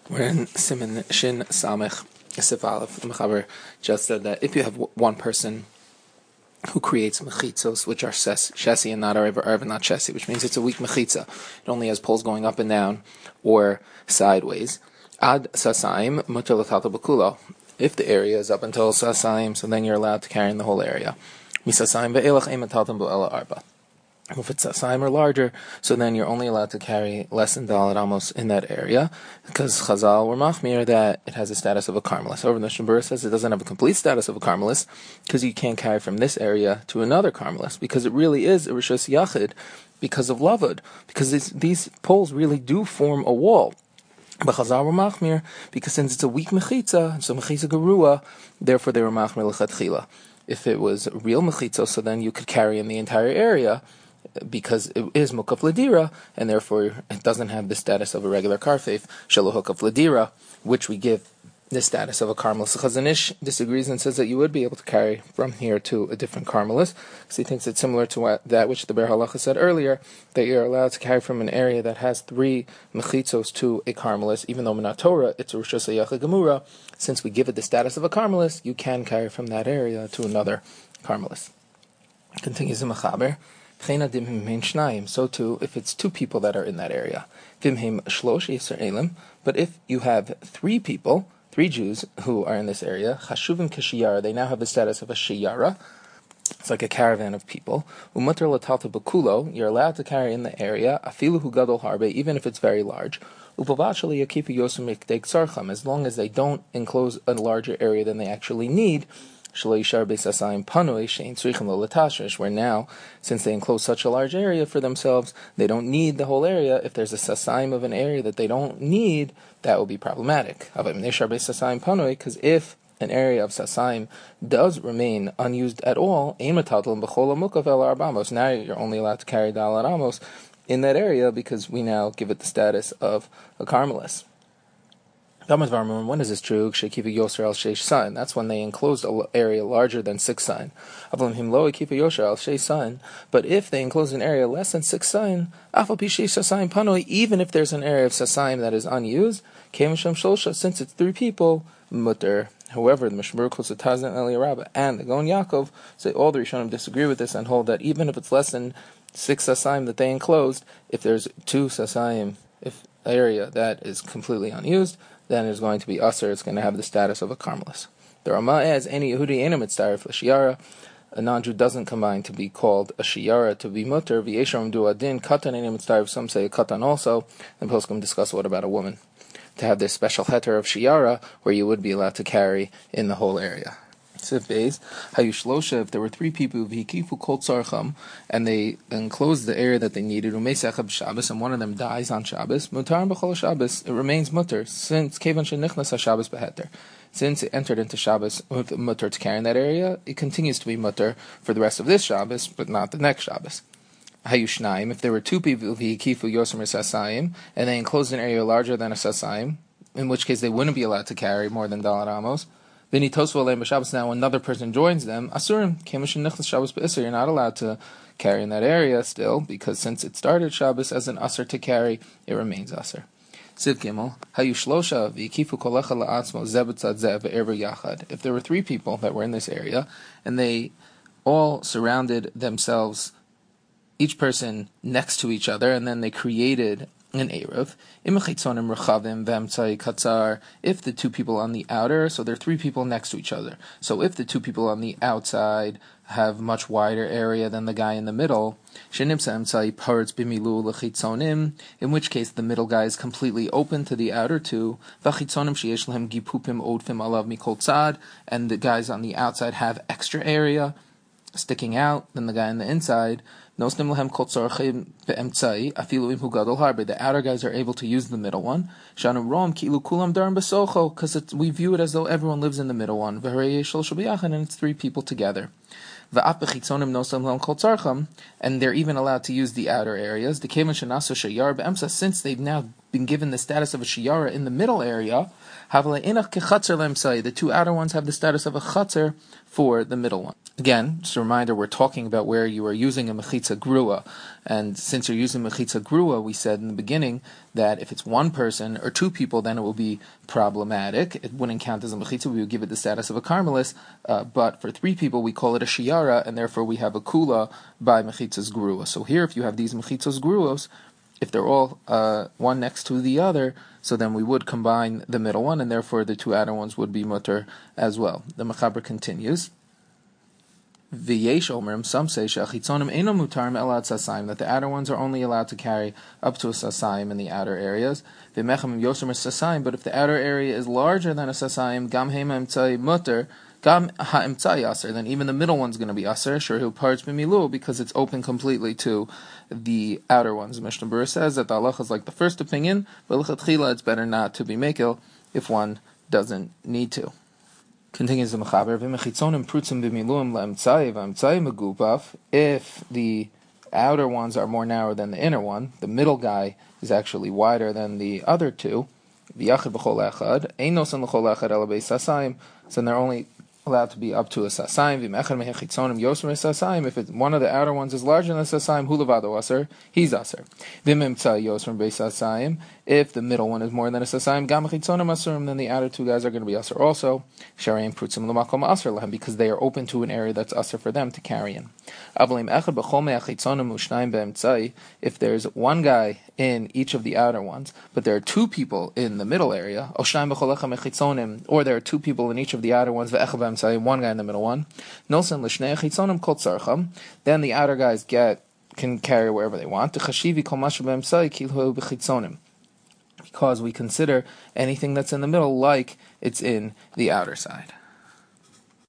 We're in Siman Shin Samech Sif Aleph. The Mechaber just said that if you have one person who creates mechitzos, which are shesi and not arv, and not shesi, which means it's a weak mechitza. It only has poles going up and down or sideways. Ad sasaim mutar l'talta b'kulo. If the area is up until sasaim, so then you're allowed to carry in the whole area. Misasaim ve'elach ein metaltam bo'ela arba. If it's sasaim or larger, so then you're only allowed to carry less than dalet amos in that area, because Chazal were machmir that it has a status of a karmelis. However, the Mishnah Berurah says it doesn't have a complete status of a karmelis, because you can't carry from this area to another karmelis, because it really is a rishus yachid, because of lavud, because these poles really do form a wall. But Chazal were machmir, because since it's a weak mechitza, so mechitza gerua, therefore they were machmir l'chatchila. If it was real mechitza, so then you could carry in the entire area, because it is mukaf ladira, and therefore it doesn't have the status of a regular karfeif, shelo hukaf ladira, which we give the status of a karmelis. Chazon Ish disagrees and says that you would be able to carry from here to a different karmelis, because he thinks it's similar to that which the Ber Halacha said earlier, that you're allowed to carry from an area that has 3 mechitzos to a karmelis, even though Minat Torah it's a rishus hayachid gemura. Since we give it the status of a karmelis, you can carry from that area to another karmelis. Continues the Mechaber. So too, if it's 2 people that are in that area. But if you have 3 people, 3 Jews who are in this area, chashuvim k'shiyara, they now have the status of a shiyara. It's like a caravan of people. Umutar l'talta b'kulo, you're allowed to carry in the area, afilu hu gadol harbe, even if it's very large. Upavachali yakipu yosem mikdeg tzarcham, as long as they don't enclose a larger area than they actually need. Where now, since they enclose such a large area for themselves, they don't need the whole area. If there's a sasaim of an area that they don't need, that will be problematic. Because if an area of sasaim does remain unused at all, now you're only allowed to carry dalet amos in that area, because we now give it the status of a karmelis. When is this true? That's when they enclosed an area larger than 6 sign. But if they enclose an area less than 6 sign, even if there's an area of sasaim that is unused, since it's 3 people, mutter. However, the Mishnah Berurah quotes the Taz and Eliyah and the Gaon Yaakov say all the Rishonim disagree with this and hold that even if it's less than 6 sasaim that they enclosed, if there's 2 sasaim, if area that is completely unused, then it's going to be usher. It's going to have the status of a karmelis. The Ramah adds, any Yehudi ain't a mitzdaref l'shiyara. A non-Jew doesn't combine to be called a shiyara to be mutter. V'yeshram du adin katan ain't a mitzdaref. Some say a katan also. And poskim discuss what about a woman to have this special heter of shiyara where you would be allowed to carry in the whole area. If there were 3 people and they enclosed the area that they needed, and one of them dies on Shabbos, it remains mutter, since since it entered into Shabbos with mutter to carry in that area, it continues to be mutter for the rest of this Shabbos, but not the next Shabbos. If there were 2 people and they enclosed an area larger than a sasayim, in which case they wouldn't be allowed to carry more than dalet amos. Now another person joins them. Asurim, you're not allowed to carry in that area still, because since it started Shabbos as an asur to carry, it remains asur. Siv Gimel, if there were 3 people that were in this area, and they all surrounded themselves, each person next to each other, and then they created an Erev. If the 2 people on the outer, so there are 3 people next to each other. So if the 2 people on the outside have much wider area than the guy in the middle, in which case the middle guy is completely open to the outer 2, and the guys on the outside have extra area sticking out than the guy on the inside. The outer guys are able to use the middle one, because we view it as though everyone lives in the middle one, and it's 3 people together. And they're even allowed to use the outer areas. Since they've now been given the status of a shiyara in the middle area, the 2 outer ones have the status of a chatzar for the middle one. Again, just a reminder, we're talking about where you are using a mechitza grua. And since you're using mechitza grua, we said in the beginning that if it's one person or two people, then it will be problematic. It wouldn't count as a mechitza. We would give it the status of a karmelis. But for three people, we call it a shiara, and therefore we have a kula by mechitzas grua. So here, if you have these mechitzas gruos, if they're all one next to the other, so then we would combine the middle one, and therefore the two outer ones would be mutter as well. The Mechaber continues. V'yesh omrim, some say she'achitzonim eno mutarim elad sasayim, that the outer ones are only allowed to carry up to a sasayim in the outer areas. V'mechem yoser sasayim, but if the outer area is larger than a sasayim, gam hema emtzai mutter, gam ha'emtzai aser, then even the middle one's going to be aser, sure who parts b'milu, because it's open completely to the outer ones. Mishnah Berurah says that the halacha is like the first opinion, but l'chatchila it's better not to be mekel if one doesn't need to. Continues the Mechaber, v'mechitzonim prutzim b'miluim la'emtzai v'emtzai megupaf. If the outer ones are more narrow than the inner one, the middle guy is actually wider than the other two. V'yachid b'chol echad, ein nosan l'chol echad ela beis sasayim. So they're only allowed to be up to a sasayim. V'mechad mehechitzonim yoser sasayim. If one of the outer ones is larger than a sasayim, hu levado aser, he's aser. V'memtzai yoser beis sasayim. If the middle one is more than a sasayim, gam mechitzonim asurim, then the outer two guys are going to be aser also. Shareim prutzim l'makom aser lahem, because they are open to an area that's aser for them to carry in. Avalim echad b'chol mehechitzonim u'shnayim be'emtzai. If there's one guy in each of the outer ones, but there are two people in the middle area, or there are two people in each of the outer ones, one guy in the middle one, then the outer guys can carry wherever they want. Because we consider anything that's in the middle like it's in the outer side.